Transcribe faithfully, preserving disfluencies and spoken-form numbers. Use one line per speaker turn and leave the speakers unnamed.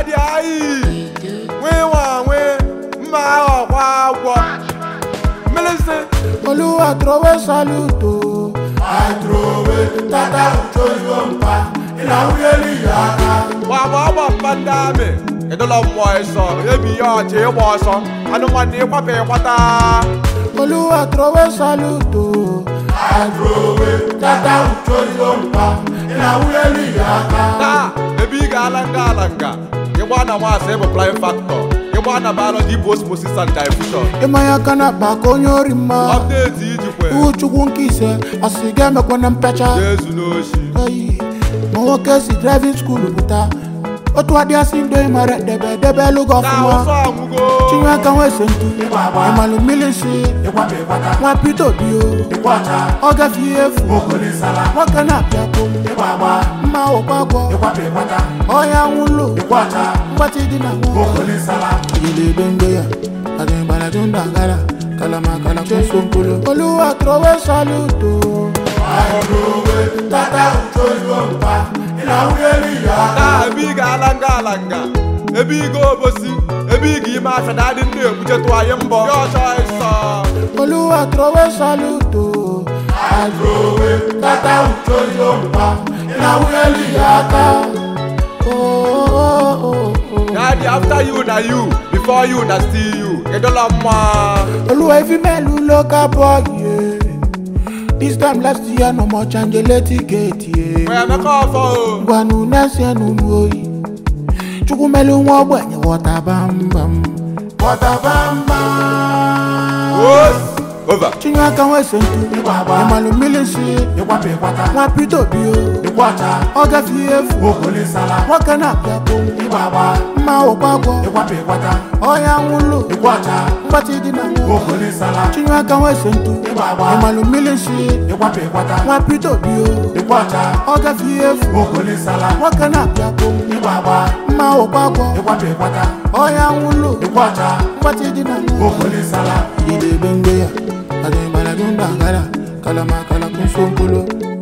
Daddy ayi. We want we ma wa wa. Melise.
Oluwa trowe saluto. I trowe tata ucholompa. Ila uyeli yaka.
Wa wa wa pandame. Edola mo eso. Ebi ya che mo so. Anu mani kwa pe kwata.
Oluwa trowe saluto. I trowe tata ucholompa. Ila uyeli yaka.
Ta. Ebi galanga langa. You wanna wa save a flying factor. You wanna biology osmosis and diffusion.
Emaya kana bakonyo rima.
Update ijikwe.
Uchukwu nkise asige mekwana mpecha.
Yesu no shi.
Hey, mo kesi driving school buta. Otu adi asindo imare debe debe lugo
Na
fuma.
oso amugo.
Chinwe kanwe sentu. Emalu milisi. Mwa pito bio. Oga fiefu. Wakana piapo. Mma okwago. Oya nwulu. Mbati di na mwa. Yile bengo ya. Adembala tundangala. Kalama kala kusunkulu. Oluwa trowe saluto. Ayowe tata ucholompa. Ila uyeli ya.
Na ebi galanga langa. Ebi go bosi. Ebi gi ma fa dadi nde buje to ayembo. Your choice.
Oluwa trowe saluto. Ayowe tata ucholompa. Ila uyeli ya. Oh oh oh oh.
Daddy after you na you. Before you na still you. Edola ma.
Oluwa if you melu local boy, yeah. This time last year no more change let it get, yeah.
Where me call for?
Gwanu nasi anu mwoyi. Chuku melu mwabwenye water bam bam. Water bam bam.
Yes. Over.
Chinwa kanwe sentu. Emalu milisi. Mwa pito bio. Oga fiefu. Wakana piapo. Mma okwago. Oya nwulu. Mbati di na mwa. Chinwa kanwe sentu. Emalu milisi. Mwa pito bio. Oga fiefu. Wakana piapo. Mma okwago. Oya nwulu. Mbati di na mwa. Yile bengo ya. Adembala tundangala. Kalama kala kusunkulu.